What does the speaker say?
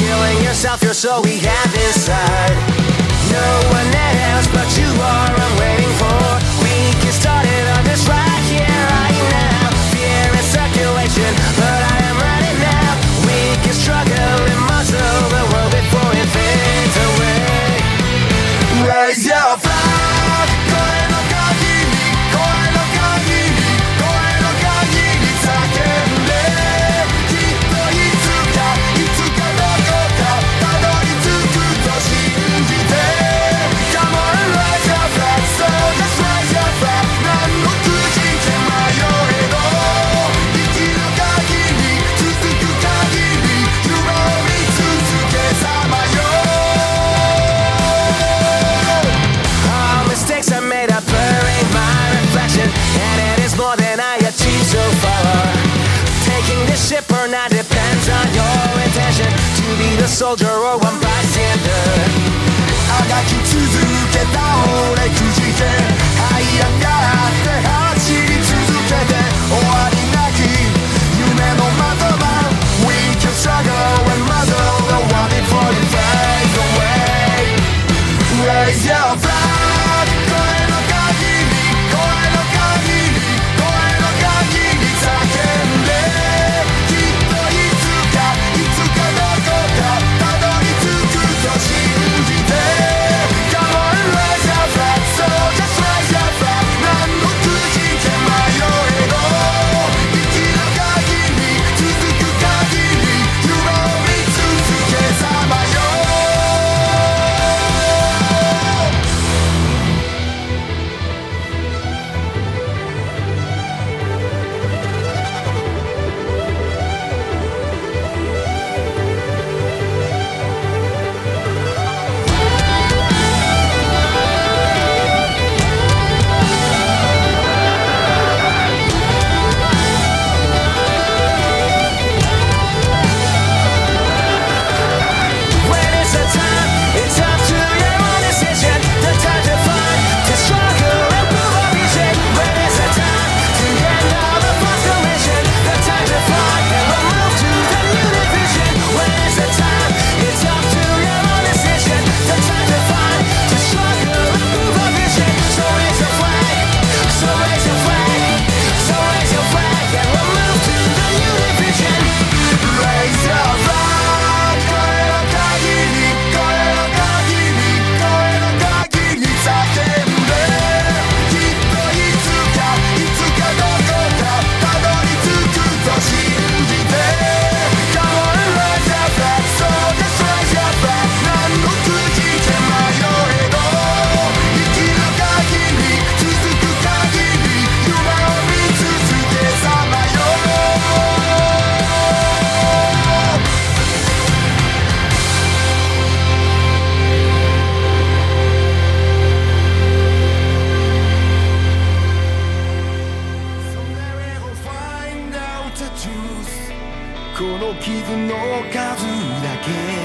killing yourself, you're so we have inside. No one else but you are I'm waiting for. We get started on this right here, right now. Fear is circulation, but I am ready now. We can struggle and muzzle the world before it fades away. Raise your flag, 声の限り、声の限り、声の限り叫んで、きっといつか、いつかどこかたどり着くと信じて。Come on, raise your flag, so just raise your flag. 何の苦しんで迷えど、生きる限り、続く限り、夢を見続けさまよ。All mistakes I made are blurring my reflection, and it is more than I achieved so far. Taking this ship or not depends on your intention. To be the soldier or one bystander. あがき続けた俺くじけ這い上が